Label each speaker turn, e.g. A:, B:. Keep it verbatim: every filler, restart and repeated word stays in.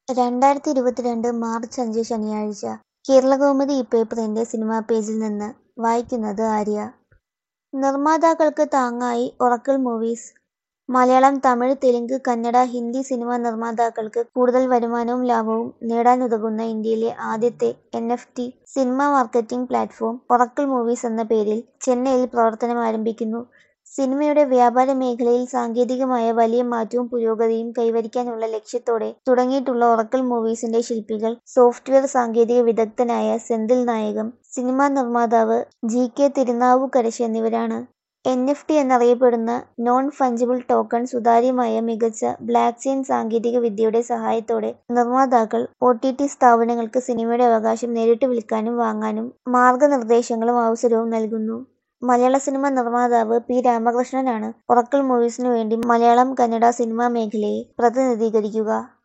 A: രണ്ടായിരത്തി ഇരുപത്തിരണ്ട് മാർച്ച് അഞ്ച് ശനിയാഴ്ച. കേരളകൗമുദി ഇ-പേപ്പറിന്റെ സിനിമാ പേജിൽ നിന്ന്. വായിക്കുന്നത് ആര്യ. നിർമ്മാതാക്കൾക്ക് താങ്ങായി Oracle Movies. Malayalam, Tamil, Telugu, Kannada, Hindi cinema നിർമ്മാതാക്കൾക്ക് കൂടുതൽ വരുമാനവും ലാഭവും നേടാനുതകുന്ന ഇന്ത്യയിലെ ആദ്യത്തെ N F T cinema marketing platform Oracle Movies എന്ന പേരിൽ ചെന്നൈയിൽ പ്രവർത്തനമാരംഭിക്കുന്നു. സിനിമയുടെ വ്യാപാര മേഖലയിൽ സാങ്കേതികമായ വലിയ മാറ്റവും പുരോഗതിയും കൈവരിക്കാനുള്ള ലക്ഷ്യത്തോടെ തുടങ്ങിയിട്ടുള്ള ഒറക്കിൾ മൂവീസിന്റെ ശില്പികൾ സോഫ്റ്റ്വെയർ സാങ്കേതിക വിദഗ്ധനായ സെന്തിൽ നായകം, സിനിമാ നിർമ്മാതാവ് ജി കെ തിരുനാവുക്കരശ് എന്നിവരാണ്. എൻ എഫ് ടി എന്നറിയപ്പെടുന്ന നോൺ ഫഞ്ചിബിൾ ടോക്കൺ സുതാര്യമായ മികച്ച ബ്ലാക്ക് ചെയിൻ സാങ്കേതിക വിദ്യയുടെ സഹായത്തോടെ നിർമ്മാതാക്കൾ ഒ ടി ടി സ്ഥാപനങ്ങൾക്ക് സിനിമയുടെ അവകാശം നേരിട്ട് വിൽക്കാനും വാങ്ങാനും മാർഗനിർദ്ദേശങ്ങളും അവസരവും നൽകുന്നു. മലയാള സിനിമാ നിർമ്മാതാവ് പി രാമകൃഷ്ണനാണ് ഒറക്കിൾ മൂവീസിനു വേണ്ടി മലയാളം, കന്നഡ സിനിമാ മേഖലയെ പ്രതിനിധീകരിക്കുക.